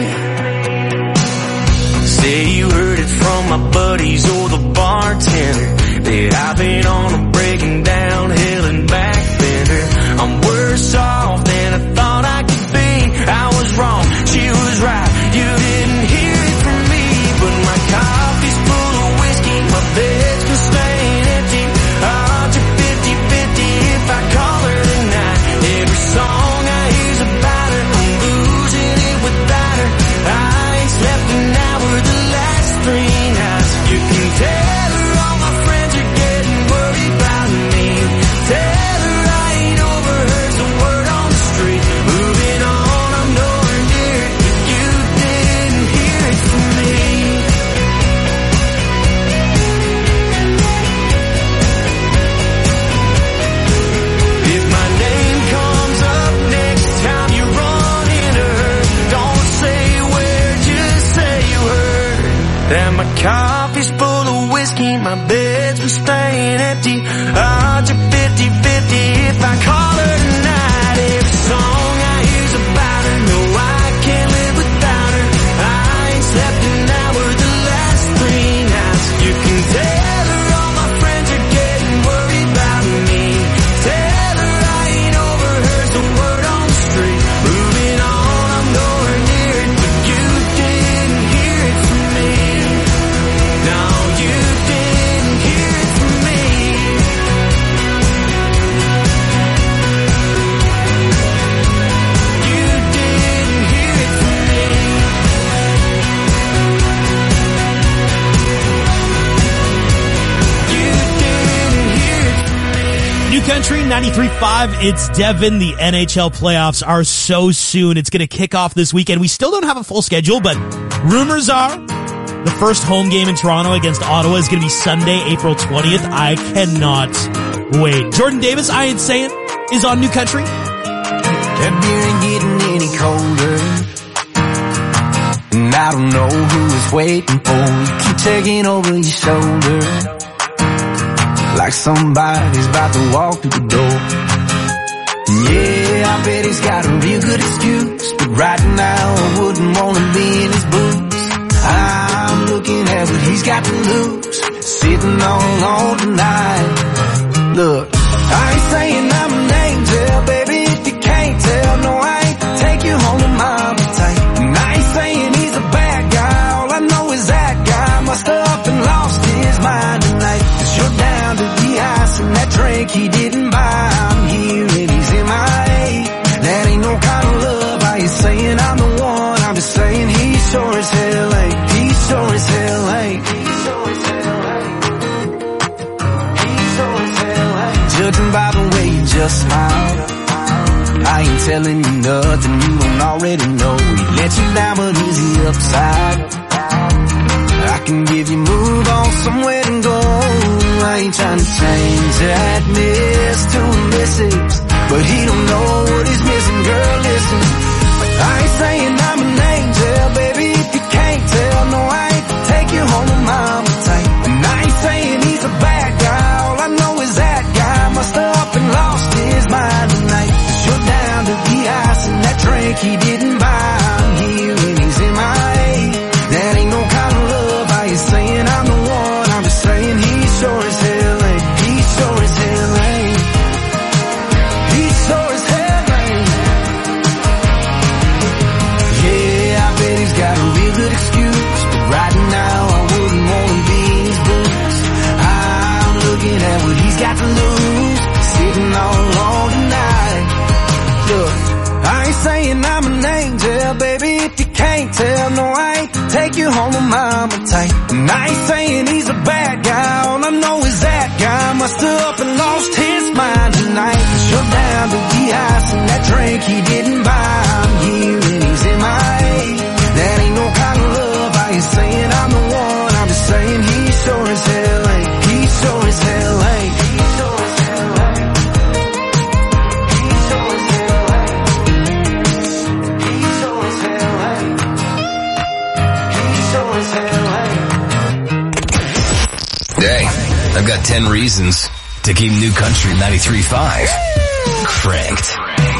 Say you heard it from my buddies or the bartender that I've been on a breaking down hill and back bender. I'm worse off than I thought I could be. I was wrong, she was right. You didn't hear it from me, but my coffee's full of whiskey, my bed's been staying empty. I'll do 50-50 if I call her tonight. Every song I hear's about her, I'm losing it without her. I ain't slept an hour the last 3 nights. You can tell her all my friends are getting worried about me. Tell her I ain't overheard the word on the street. Moving on, I'm nowhere near it, but you didn't hear it from me. If my name comes up next time you run into her, don't say where, just say you heard that my coffee's full of whiskey, my bed's been staying empty. I'll do 50-50 if I call her tonight. Every song I hear's about her, no, I can't live without her. I ain't slept an hour the last 3 nights. You can tell her all my friends are getting worried about me. Tell her I ain't overheard the word on the street. Moving on, I'm nowhere near it, but you didn't hear it from me. No, you didn't hear it from me. Country 93.5, it's Devin. The NHL playoffs are so soon. It's going to kick off this weekend. We still don't have a full schedule, but rumors are the first home game in Toronto against Ottawa is going to be Sunday, April 20th. I cannot wait. Jordan Davis, I ain't saying, is on New Country. That beer ain't getting any colder, and I don't know who is waiting for you. Keep taking over your shoulder, like somebody's about to walk through the door. Yeah, I bet he's got a real good excuse, but right now I wouldn't want to be in his boots. I'm looking at what he's got to lose, sitting all tonight. Look, I ain't saying I'm an angel, baby, if you can't tell. No, I ain't take you home to mama tight. And I ain't saying he's a bad guy, all I know is that guy must have up and lost his mind tonight. 'Cause you're down to the ice and that drink he didn't buy. I'm here and he's MIA. That ain't no kind of love. I ain't saying I'm the one, I'm just saying he sure as hell ain't. He sure as hell ain't. He sure as hell ain't. He sure as hell ain't. Judging by the way you just smiled, I ain't telling you nothing you don't already know. He let you down, but is he upside? I can give you move on somewhere to go. I ain't trying to change that miss to a misses, but he don't know what he's missing. Girl, listen, I ain't saying I'm an angel, baby, if you can't tell. No, I ain't take you home to mama tight. And I ain't saying he's a bad guy, all I know is that guy must have up and lost his mind tonight. 'Cause you're down to the ice and that drink he didn't buy. I'm here and he's MIA. That ain't no kind of love. I ain't saying I'm the one, I'm just saying he sure as hell ain't. He sure as hell ain't. He sure as hell ain't. Yeah, I bet he's got a real good excuse, but right now I wouldn't want to be in his boots. I'm looking at what he's got to lose, sitting all alone tonight. Look, I ain't saying I'm an angel, baby, if you can't tell. No, I ain't take you home to mama tight. And I ain't saying he's a bad guy, all I know is that guy must have up and lost his mind tonight. 'Cause you're down to the ice and that drink he didn't buy. I'm here and he's MIA. That ain't no kind of love. I ain't saying I'm the one, I'm just saying he sure as hell ain't. He sure as hell ain't. He sure as hell ain't. He sure as hell ain't. He sure as hell ain't. He sure as hell ain't. Hey, I've got 10 reasons to keep New Country 93.5 cranked.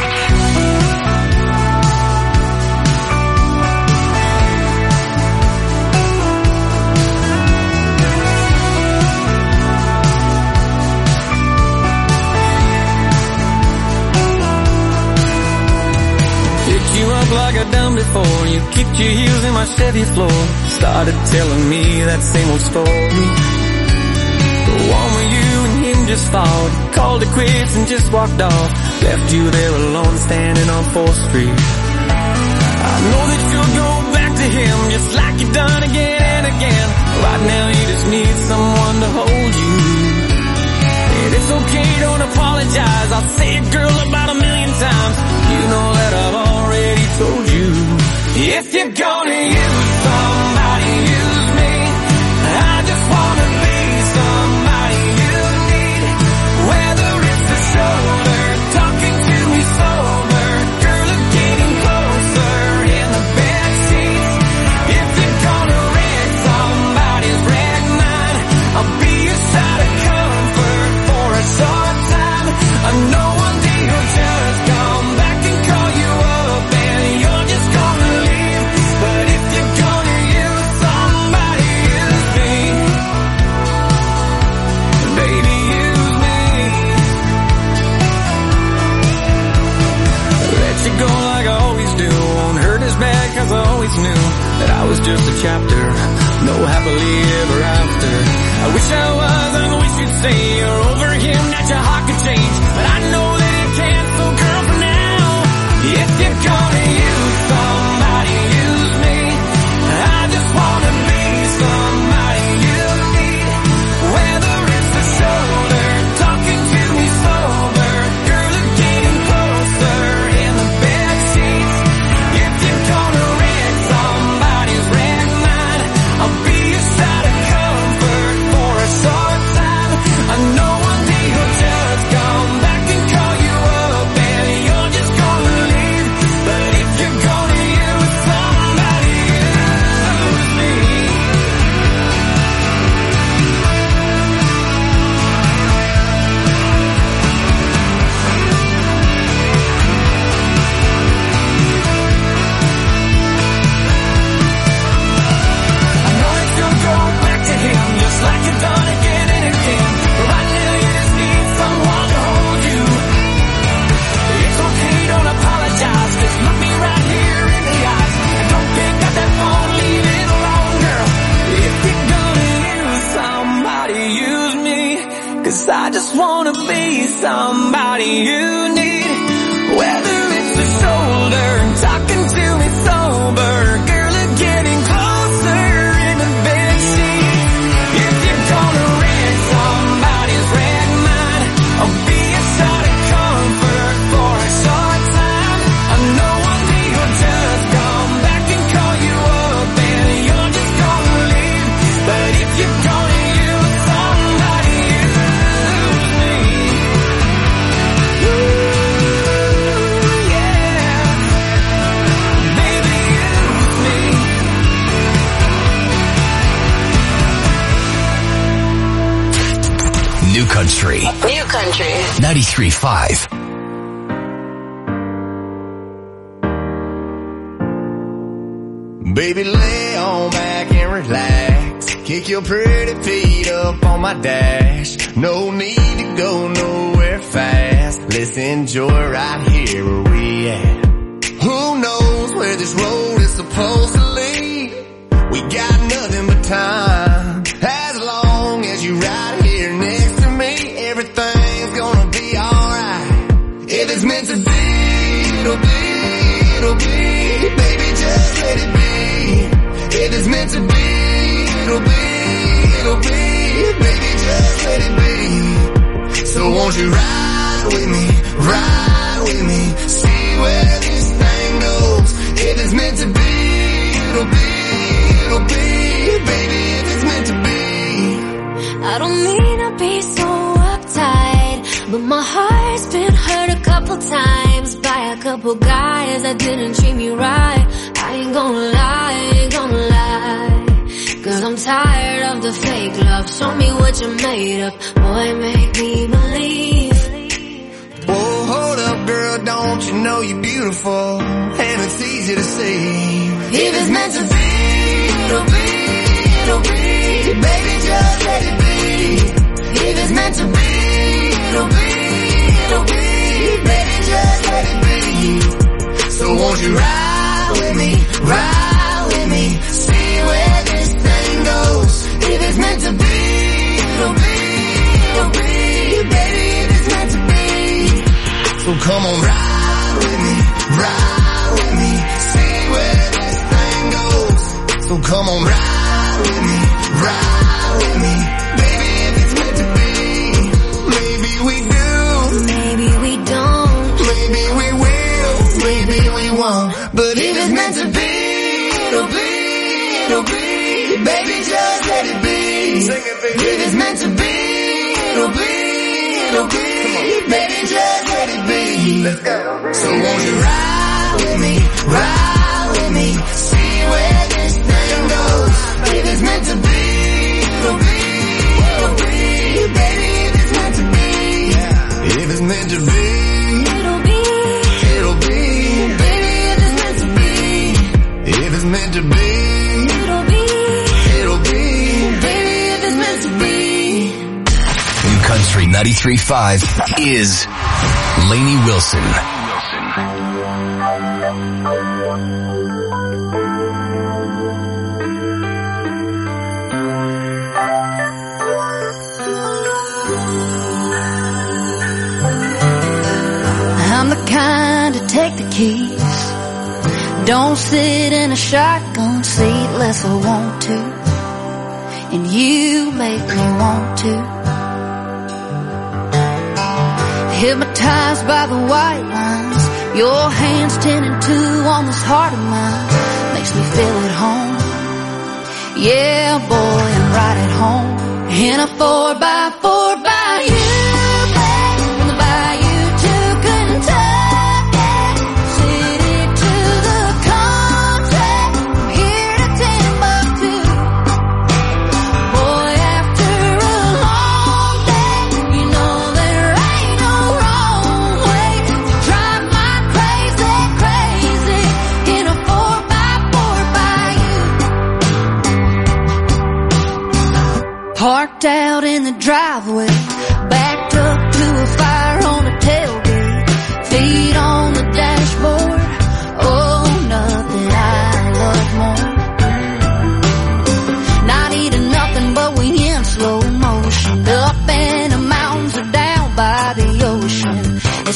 You up like I done before. You kicked your heels in my Chevy floor. Started telling me that same old story. The one where you and him just fought. Called it quits and just walked off. Left you there alone standing on 4th Street. I know that you'll go back to him just like you've done again and again. Right now you just need someone to hold you. And it's okay, don't apologize. I'll say it, girl, about 1,000,000 times. You know that I've already told you. If you're gonna use somebody, use me. I just wanna be somebody you need. Whether it's the shoulder, talking to me sober, girl, or getting closer in the backseat. If you're gonna wreck somebody's wreck mine, I'll be your side of comfort for a short time. I know one day you'll just come back and call you up and you're just gonna leave. But if you're gonna use somebody, use me. Baby, use me. Let you go like I always do. Won't hurt as bad 'cause I always knew that I was just a chapter. No happily ever after. I wish I was, I wish you'd say you're over him, that your heart could change. But I know that it can't, so girl, for now, if you're gonna use somebody, use me. I just wanna be somebody you need. Whether it's the shoulder, talking to me sober, you need. Whether it's the shoulder, talking to me sober, girl, or getting closer in the backseat. If you're gonna wreck somebody's wreck mine, I'll be a side of comfort for a short time. I know one day you'll just come back and call you up and you're just gonna leave. But if you're gonna use somebody, use me. Ooh, yeah. Baby, use me. New Country. New Country. 93.5. Baby, lay on back and relax. Kick your pretty feet up on my dash. No need to go nowhere fast. Let's enjoy right here where we at. Who knows where this road is supposed to lead? We got nothing but time. As long as you right here next to me, everything's gonna be alright. If it's meant to be, it'll be, it'll be. Baby, just let it be. If it's meant to be, it'll be, it'll be. Baby, just let it be. So won't you ride with me, see where this thing goes. If it's meant to be, it'll be, it'll be. Baby, if it's meant to be. I don't mean to be so uptight, but my heart's been hurt a couple times by a couple guys that didn't treat me right. I ain't gonna lie, cause I'm tired of the fake love. Show me what you're made of, boy, make me believe. Whoa, hold up, girl, don't you know you're beautiful? And it's easy to see. If it's meant to be, it'll be, it'll be. Baby, just let it be. If it's meant to be, it'll be, it'll be. Baby, just let it be. So won't you ride with me, see where this thing goes. If it's meant to be, it'll be, it'll be. Baby, if it's meant to be. So come on, ride with me, see where this thing goes. So come on, ride with me, baby, if it's meant to be. Maybe we do, maybe we don't, maybe we will, maybe we won't. But if it's meant to be, it'll be, it'll be. Baby, just let it be. Sing it, baby. If it's meant to be, it'll be, it'll be. Baby, just let it be. Let's go. So won't you ride with me, see where this thing goes. If it's meant to be, it'll be, it'll be. Baby, if it's meant to be, if it's meant to be, it'll be, it'll be. Baby, if it's meant to be, if it's meant to be, it'll be, it'll be. Baby, if it's meant to be. New Country 93.5 is Lainey Wilson. I'm the kind to take the keys. Don't sit in a shotgun seat unless I want to. And you make me want to. Hypnotized by the white lines, your hands 10 and 2 on this heart of mine. Makes me feel at home. Yeah, boy, I'm right at home. In a 4x4 by you. Parked out in the driveway, backed up to a fire on the tailgate, feet on the dashboard. Oh, nothing I love more. Not eating nothing, but we in slow motion, up in the mountains or down by the ocean.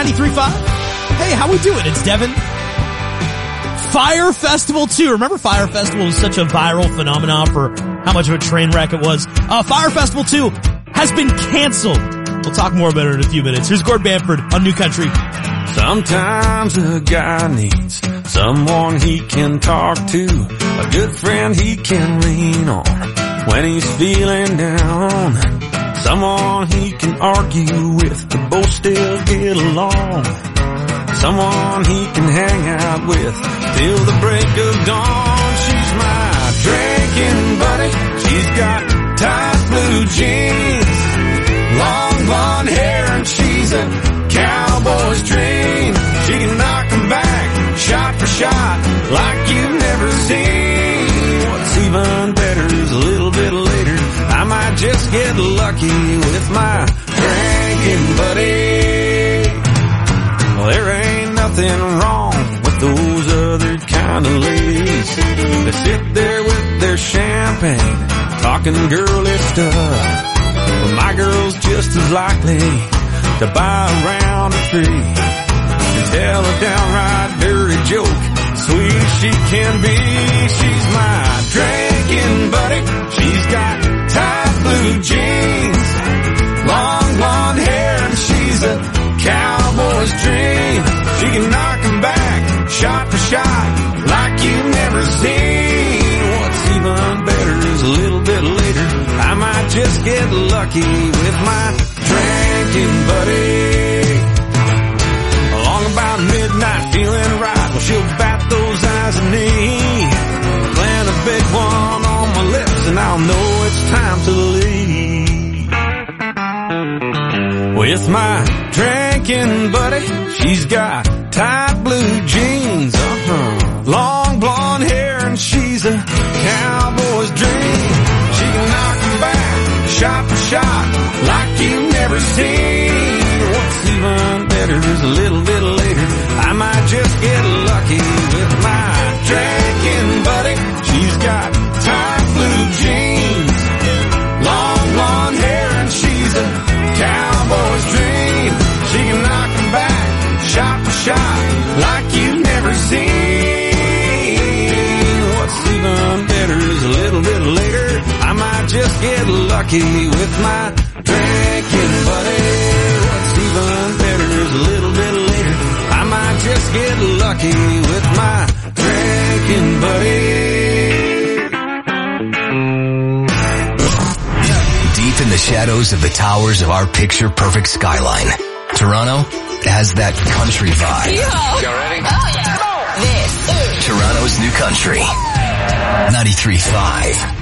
93.5. Hey, how we doing? It's Devin. Fyre Festival 2. Remember Fyre Festival was such a viral phenomenon for how much of a train wreck it was. Fyre Festival 2 has been canceled. We'll talk more about it in a few minutes. Here's Gord Bamford on New Country. Sometimes a guy needs someone he can talk to, a good friend he can lean on when he's feeling down, someone he can argue with to both still get along, someone he can hang out with till the break of dawn. She's my drinking buddy. She's got tight blue jeans, long blonde hair, and she's a cowboy's dream. She can knock 'em back, shot for shot, like you've never seen. What's even better is a little bit later, I might just get lucky with my drinking buddy. Well, there ain't nothing wrong with those other kind of ladies. They sit there with their champagne, talking girly stuff. But my girl's just as likely to buy a round of three and tell a downright dirty joke, sweet as she can be. She's my drinking buddy. She's got tight blue jeans, long blonde hair, and she's a cowboy's dream. She can knock 'em back, shot for shot, like you've never seen. What's even better is a little bit later, I might just get lucky with my drinking buddy. Along about midnight, feeling right, well, she'll bat those eyes at me, plant a big one on my lips, and I'll know it's time to leave. With my drinking buddy, she's got tight blue jeans, long blonde hair, and she's a cowboy's dream. She can knock 'em back, shot for shot, like you've never seen. What's even better is a little bit later, I might just get lucky with my drinking buddy. She's got tight blue jeans, long blonde hair, and she's a cowboy's dream. She can knock 'em back, shot for shot, like you've never seen. What's even better is a little bit later, I might just get lucky with my drinking buddy. What's even better is a little bit later, I might just get lucky with my drinking buddy. Deep in the shadows of the towers of our picture-perfect skyline, Toronto has that country vibe. Y'all ready? Oh, yeah. This is Toronto's New Country. 93.5.